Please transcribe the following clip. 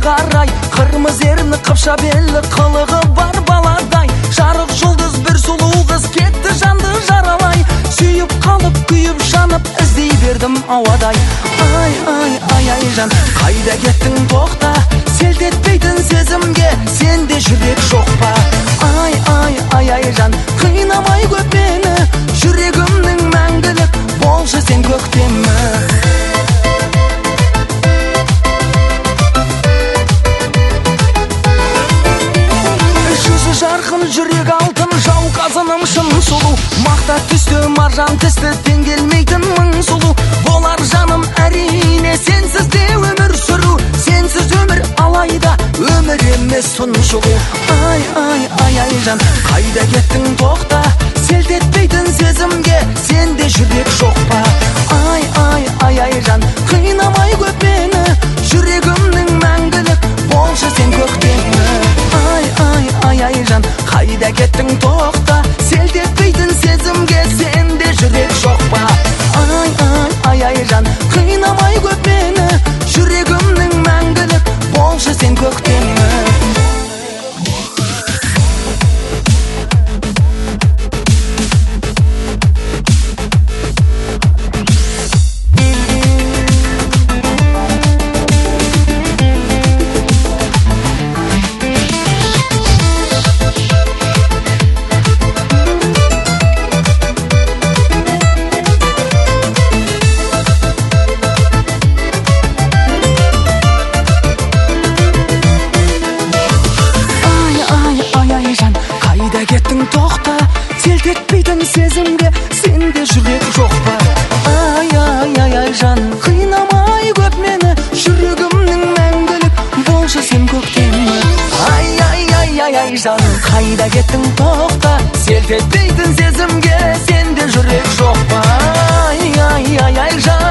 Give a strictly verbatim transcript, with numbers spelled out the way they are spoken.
қарай, қырмызы ерні қыпша белі қылығы бар баладай. Жарық жұлдыз бір сұлу қыз кетті жанды жаралай. Сүйіп қалып күйіп жанып іздей бердім ауадай. Ай ай ай ай жан, қайда кеттің тоқта, селт етпейтін сезімге сенде жүрек жоқ па? Ай ай ай ай жан, қинамай көп мені, жүрегімнің мәңгілік болшы сен көктемі. Жүзі жарқын жүрек алтын, жауқазыным шын сұлу, мақта түсті маржан тісті теңгелмейтін мың сұлу. Болар жаным әрине сенсіз де өмір сүру, сенсіз өмір алайда өмір емес сұншылу. Ай ай ай ай жан, қайда кеттің тоқта, селт етпейтін сезімге сенде жүрек жоқ па? Ай ай ай ай жан, қинамай көп мені, жүрегімнің мәңгілік болшы сен көктемі. Ай ай ай ай жан, қайда кеттің тоқта, селт етпейтін сезімге сенде жүрек жоқ па? Ай ай ай ай жан, қинамай көп мені, жүрегімнің мәңгілік болшы сен көктемі. Тоқта, селт етпейтін сезімге сенде жүрек жоқ па? Ай ай ай ай жан, қинамай көп мені, жүрегімнің мәңгілік болшы сен көктемі. Ай ай ай ай ай жан, қайда кеттің тоқта, селт етпейтін сезімге сенде жүрек жоқ па? Ай ай ай ай жан.